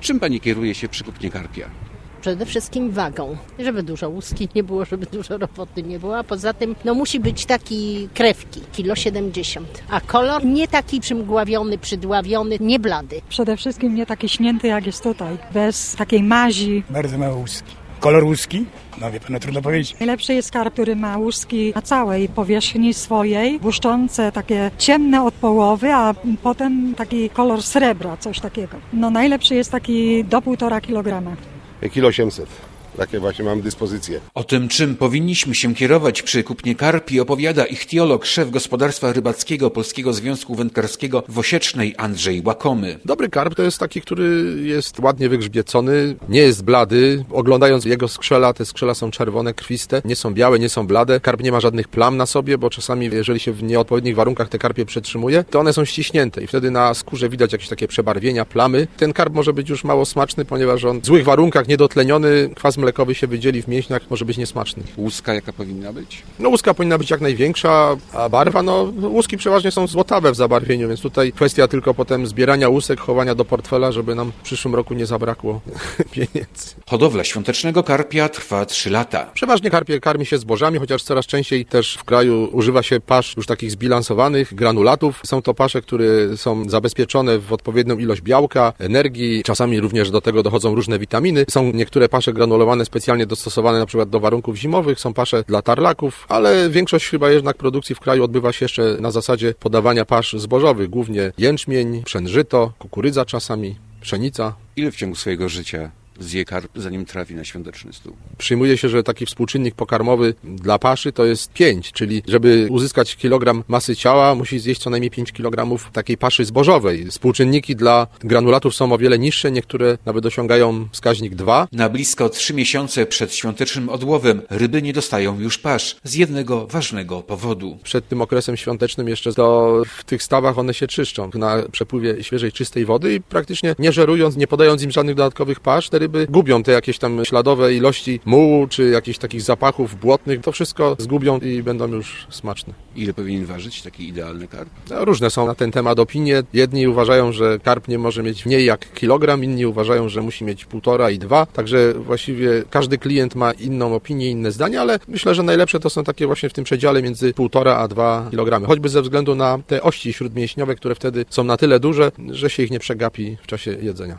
Czym pani kieruje się przy kupnie karpia? Przede wszystkim wagą, żeby dużo łuski nie było, żeby dużo roboty nie było, a poza tym musi być taki krewki, 1,70 kg, a kolor nie taki przymgławiony, przydławiony, nie blady. Przede wszystkim nie taki śnięty jak jest tutaj, bez takiej mazi. Bardzo mało łuski. Kolor łuski? No wie pan, trudno powiedzieć. Najlepszy jest karp, który ma łuski na całej powierzchni swojej, błyszczące, takie ciemne od połowy, a potem taki kolor srebra, coś takiego. No najlepszy jest taki do 1,5 kg. 800 kg. Takie właśnie mam dyspozycje. O tym, czym powinniśmy się kierować przy kupnie karpi, opowiada ichtiolog, szef gospodarstwa rybackiego Polskiego Związku Wędkarskiego w Osiecznej Andrzej Łakomy. Dobry karp to jest taki, który jest ładnie wygrzbiecony, nie jest blady. Oglądając jego skrzela, te skrzela są czerwone, krwiste, nie są białe, nie są blade. Karp nie ma żadnych plam na sobie, bo czasami, jeżeli się w nieodpowiednich warunkach te karpie przetrzymuje, to one są ściśnięte i wtedy na skórze widać jakieś takie przebarwienia, plamy. Ten karp może być już mało smaczny, ponieważ on w złych warunkach, niedotleniony, kwas mlekowy się wydzieli w mięśniach, może być niesmaczny. Łuska jaka powinna być? No łuska powinna być jak największa, a barwa, łuski przeważnie są złotawe w zabarwieniu, więc tutaj kwestia tylko potem zbierania łusek, chowania do portfela, żeby nam w przyszłym roku nie zabrakło pieniędzy. Hodowla świątecznego karpia trwa 3 lata. Przeważnie karpie karmi się zbożami, chociaż coraz częściej też w kraju używa się pasz już takich zbilansowanych, granulatów. Są to pasze, które są zabezpieczone w odpowiednią ilość białka, energii, czasami również do tego dochodzą różne witaminy. Są niektóre pasze granulowane specjalnie dostosowane na przykład do warunków zimowych, są pasze dla tarlaków, ale większość chyba jednak produkcji w kraju odbywa się jeszcze na zasadzie podawania pasz zbożowych, głównie jęczmień, pszen żyto, kukurydza czasami, pszenica. Ile w ciągu swojego życia zje karp, zanim trafi na świąteczny stół? Przyjmuje się, że taki współczynnik pokarmowy dla paszy to jest 5, czyli żeby uzyskać kilogram masy ciała, musi zjeść co najmniej 5 kg takiej paszy zbożowej. Współczynniki dla granulatów są o wiele niższe, niektóre nawet osiągają wskaźnik 2. Na blisko 3 miesiące przed świątecznym odłowem ryby nie dostają już pasz z jednego ważnego powodu. Przed tym okresem świątecznym jeszcze to w tych stawach one się czyszczą na przepływie świeżej, czystej wody i praktycznie nie żerując, nie podając im żadnych dodatkowych pasz, te ryby gubią te jakieś tam śladowe ilości mułu, czy jakichś takich zapachów błotnych. To wszystko zgubią i będą już smaczne. Ile powinien ważyć taki idealny karp? No, różne są na ten temat opinie. Jedni uważają, że karp nie może mieć mniej jak kilogram, inni uważają, że musi mieć 1,5 i 2. Także właściwie każdy klient ma inną opinię, inne zdanie, ale myślę, że najlepsze to są takie właśnie w tym przedziale między 1,5 a 2 kg. Choćby ze względu na te ości śródmięśniowe, które wtedy są na tyle duże, że się ich nie przegapi w czasie jedzenia.